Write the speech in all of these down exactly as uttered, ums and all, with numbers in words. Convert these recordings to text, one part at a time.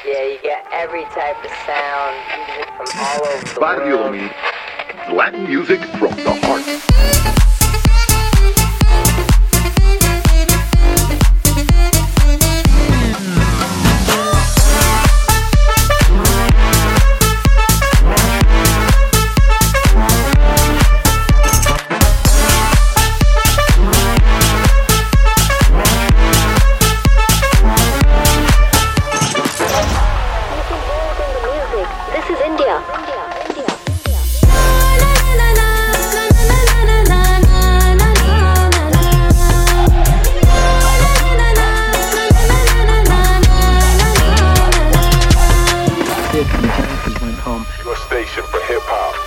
Yeah, you get every type of sound, music from all over the Radio world. Lumini, Latin music from the heart. This is India. Went home. Your station for hip hop.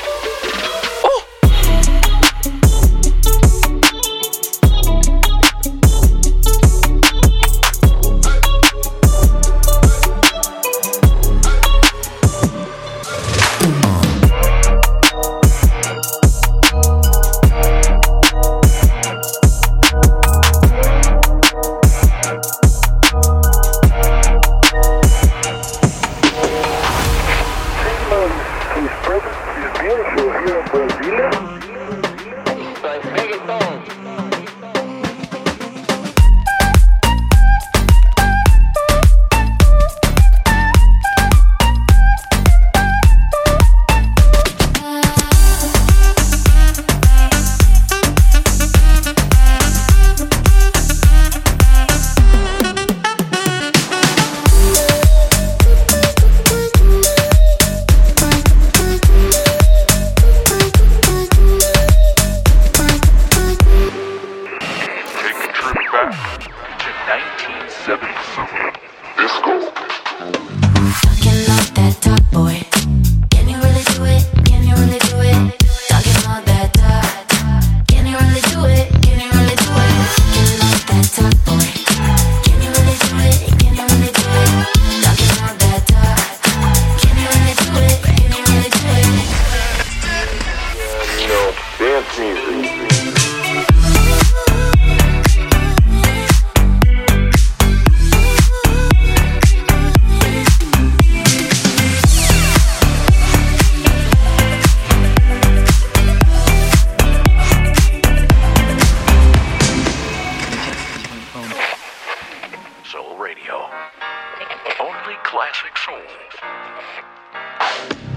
nineteen seventy-seven. Disco. Talking all that talk, boy. Can you really do it? Can you really do it? Talking all that talk. Can you really do it? Can you really do it? Talking all that talk, boy. Can you really do it? Can you really do it? Talking all that talk. Can you really do it? Can you really do it? You know, dance music. Soul Radio. Only classic soul.